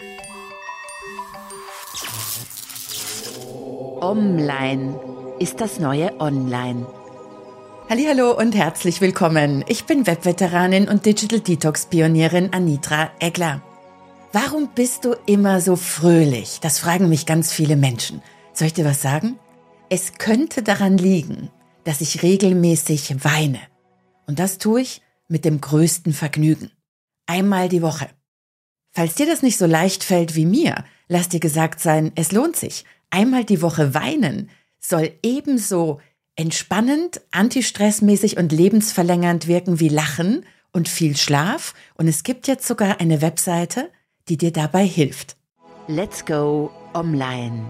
Online ist das neue Online. Hallihallo und herzlich willkommen. Ich bin Webveteranin und Digital Detox Pionierin Anitra Egler. Warum bist du immer so fröhlich? Das fragen mich ganz viele Menschen. Soll ich dir was sagen? Es könnte daran liegen, dass ich regelmäßig weine. Und das tue ich mit dem größten Vergnügen. Einmal die Woche. Falls dir das nicht so leicht fällt wie mir, lass dir gesagt sein, es lohnt sich. Einmal die Woche weinen soll ebenso entspannend, antistressmäßig und lebensverlängernd wirken wie Lachen und viel Schlaf. Und es gibt jetzt sogar eine Webseite, die dir dabei hilft. Let's go online.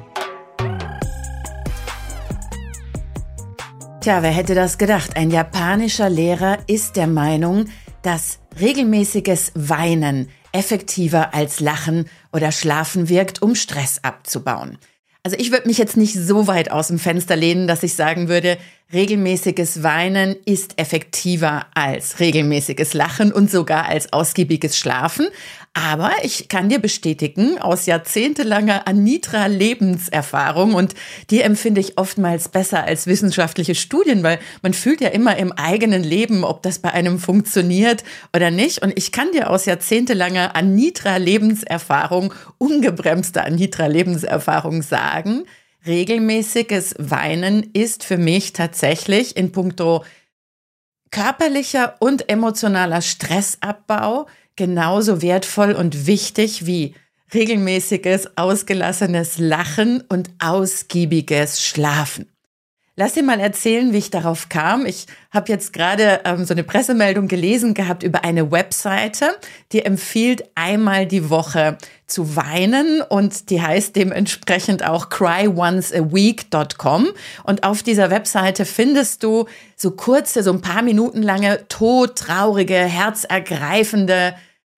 Tja, wer hätte das gedacht? Ein japanischer Lehrer ist der Meinung, dass regelmäßiges Weinen effektiver als Lachen oder Schlafen wirkt, um Stress abzubauen. Also ich würde mich jetzt nicht so weit aus dem Fenster lehnen, dass ich sagen würde, regelmäßiges Weinen ist effektiver als regelmäßiges Lachen und sogar als ausgiebiges Schlafen. Aber ich kann dir bestätigen, aus jahrzehntelanger Anitra-Lebenserfahrung, und die empfinde ich oftmals besser als wissenschaftliche Studien, weil man fühlt ja immer im eigenen Leben, ob das bei einem funktioniert oder nicht. Und ich kann dir aus jahrzehntelanger Anitra-Lebenserfahrung, ungebremste Anitra-Lebenserfahrung sagen, regelmäßiges Weinen ist für mich tatsächlich in puncto körperlicher und emotionaler Stressabbau genauso wertvoll und wichtig wie regelmäßiges, ausgelassenes Lachen und ausgiebiges Schlafen. Lass dir mal erzählen, wie ich darauf kam. Ich habe jetzt gerade so eine Pressemeldung gelesen gehabt über eine Webseite, die empfiehlt, einmal die Woche zu weinen, und die heißt dementsprechend auch cryoncea-week.com. Und auf dieser Webseite findest du so kurze, so ein paar Minuten lange, todtraurige, herzergreifende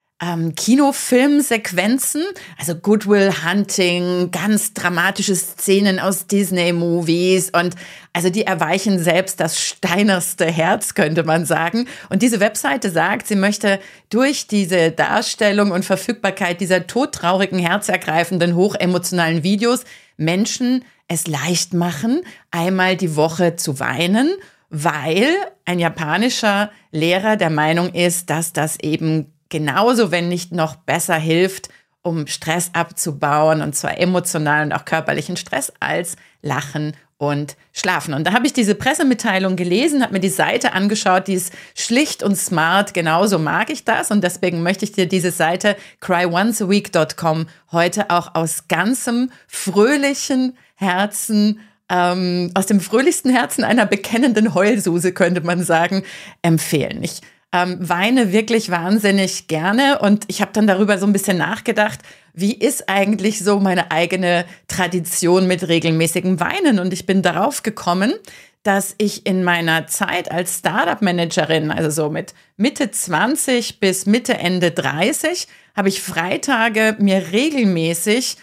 Kinofilmsequenzen, also Good Will Hunting, ganz dramatische Szenen aus Disney-Movies, und also die erweichen selbst das steinerste Herz, könnte man sagen. Und diese Webseite sagt, sie möchte durch diese Darstellung und Verfügbarkeit dieser todtraurigen, herzergreifenden, hochemotionalen Videos Menschen es leicht machen, einmal die Woche zu weinen, weil ein japanischer Lehrer der Meinung ist, dass das eben genauso, wenn nicht noch besser hilft, um Stress abzubauen, und zwar emotionalen und auch körperlichen Stress, als Lachen und Schlafen. Und da habe ich diese Pressemitteilung gelesen, habe mir die Seite angeschaut, die ist schlicht und smart, genauso mag ich das, und deswegen möchte ich dir diese Seite cryoncea-week.com heute auch aus ganzem fröhlichen Herzen, aus dem fröhlichsten Herzen einer bekennenden Heulsuse, könnte man sagen, empfehlen. Ich weine wirklich wahnsinnig gerne, und ich habe dann darüber so ein bisschen nachgedacht, wie ist eigentlich so meine eigene Tradition mit regelmäßigem Weinen, und ich bin darauf gekommen, dass ich in meiner Zeit als Startup-Managerin, also so mit Mitte 20 bis Mitte, Ende 30, habe ich Freitage mir regelmäßig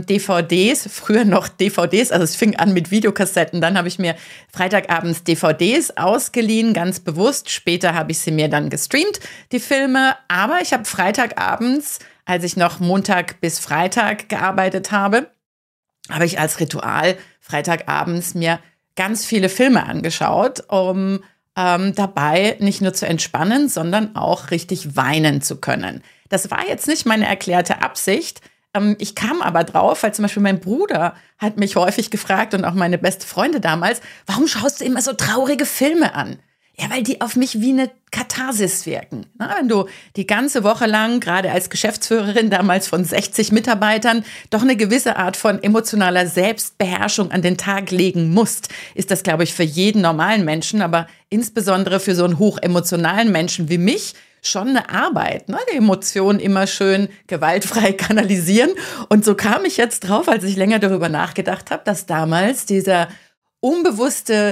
DVDs, früher noch DVDs, also es fing an mit Videokassetten, dann habe ich mir Freitagabends DVDs ausgeliehen, ganz bewusst. Später habe ich sie mir dann gestreamt, die Filme. Aber ich habe Freitagabends, als ich noch Montag bis Freitag gearbeitet habe ich als Ritual Freitagabends mir ganz viele Filme angeschaut, um dabei nicht nur zu entspannen, sondern auch richtig weinen zu können. Das war jetzt nicht meine erklärte Absicht. Ich kam aber drauf, weil zum Beispiel mein Bruder hat mich häufig gefragt, und auch meine beste Freundin damals, warum schaust du immer so traurige Filme an? Ja, weil die auf mich wie eine Katharsis wirken. Na, wenn du die ganze Woche lang, gerade als Geschäftsführerin damals von 60 Mitarbeitern, doch eine gewisse Art von emotionaler Selbstbeherrschung an den Tag legen musst, ist das, glaube ich, für jeden normalen Menschen, aber insbesondere für so einen hochemotionalen Menschen wie mich, schon eine Arbeit, ne? Die Emotionen immer schön gewaltfrei kanalisieren. Und so kam ich jetzt drauf, als ich länger darüber nachgedacht habe, dass damals dieser unbewusste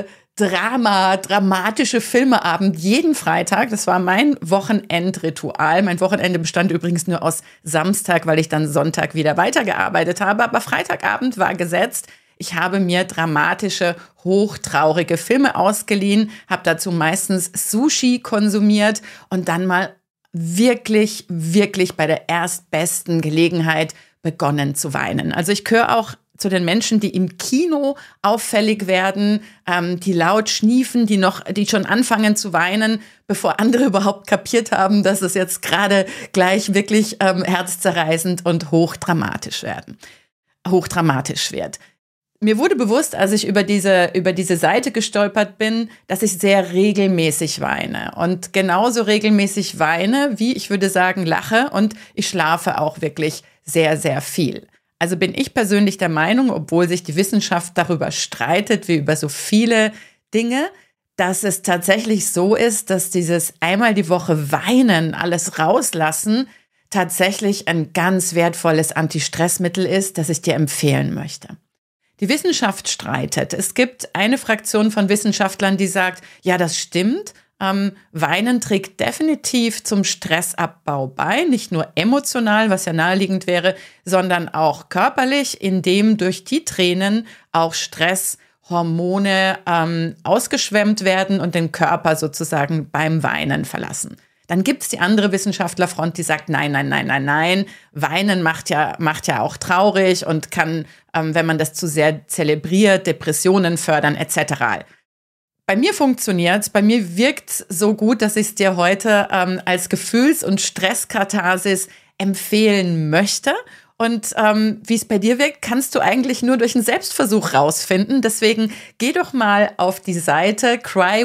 dramatische Filmeabend jeden Freitag, das war mein Wochenendritual. Mein Wochenende bestand übrigens nur aus Samstag, weil ich dann Sonntag wieder weitergearbeitet habe. Aber Freitagabend war gesetzt. Ich habe mir dramatische, hochtraurige Filme ausgeliehen, habe dazu meistens Sushi konsumiert und dann mal wirklich bei der erstbesten Gelegenheit begonnen zu weinen. Also ich gehöre auch zu den Menschen, die im Kino auffällig werden, die laut schniefen, die schon anfangen zu weinen, bevor andere überhaupt kapiert haben, dass es jetzt gerade gleich wirklich herzzerreißend und hochdramatisch wird. Mir wurde bewusst, als ich über diese Seite gestolpert bin, dass ich sehr regelmäßig weine und genauso regelmäßig weine, wie ich würde sagen, lache, und ich schlafe auch wirklich sehr, sehr viel. Also bin ich persönlich der Meinung, obwohl sich die Wissenschaft darüber streitet, wie über so viele Dinge, dass es tatsächlich so ist, dass dieses einmal die Woche weinen, alles rauslassen, tatsächlich ein ganz wertvolles Antistressmittel ist, das ich dir empfehlen möchte. Die Wissenschaft streitet. Es gibt eine Fraktion von Wissenschaftlern, die sagt, ja, das stimmt. Weinen trägt definitiv zum Stressabbau bei, nicht nur emotional, was ja naheliegend wäre, sondern auch körperlich, indem durch die Tränen auch Stresshormone ausgeschwemmt werden und den Körper sozusagen beim Weinen verlassen. Dann gibt's die andere Wissenschaftlerfront, die sagt, nein, Weinen macht ja auch traurig und kann, wenn man das zu sehr zelebriert, Depressionen fördern etc. Bei mir funktioniert's, bei mir wirkt's so gut, dass ich es dir heute als Gefühls- und Stresskatharsis empfehlen möchte. Und wie es bei dir wirkt, kannst du eigentlich nur durch einen Selbstversuch rausfinden. Deswegen geh doch mal auf die Seite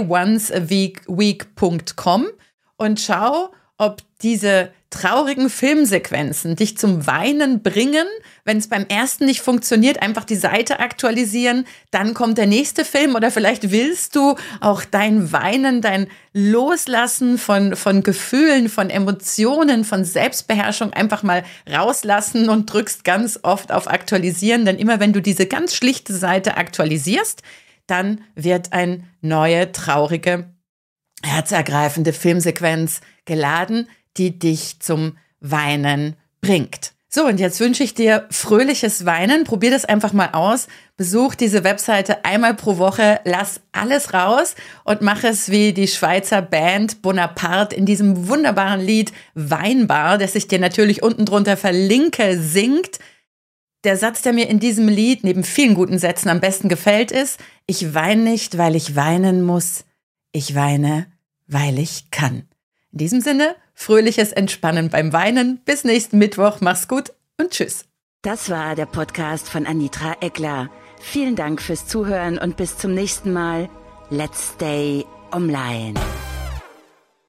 cryoncea week.com und schau, ob diese traurigen Filmsequenzen dich zum Weinen bringen. Wenn es beim ersten nicht funktioniert, einfach die Seite aktualisieren, dann kommt der nächste Film, oder vielleicht willst du auch dein Weinen, dein Loslassen von Gefühlen, von Emotionen, von Selbstbeherrschung einfach mal rauslassen und drückst ganz oft auf Aktualisieren, denn immer wenn du diese ganz schlichte Seite aktualisierst, dann wird eine neue, traurige, herzergreifende Filmsequenz geladen, die dich zum Weinen bringt. So, und jetzt wünsche ich dir fröhliches Weinen. Probier das einfach mal aus. Besuch diese Webseite einmal pro Woche, lass alles raus und mach es wie die Schweizer Band Bonaparte in diesem wunderbaren Lied Weinbar, das ich dir natürlich unten drunter verlinke, singt. Der Satz, der mir in diesem Lied neben vielen guten Sätzen am besten gefällt, ist: Ich weine nicht, weil ich weinen muss. Ich weine, weil ich kann. In diesem Sinne, fröhliches Entspannen beim Weinen. Bis nächsten Mittwoch. Mach's gut und tschüss. Das war der Podcast von Anitra Eckler. Vielen Dank fürs Zuhören und bis zum nächsten Mal. Let's stay online.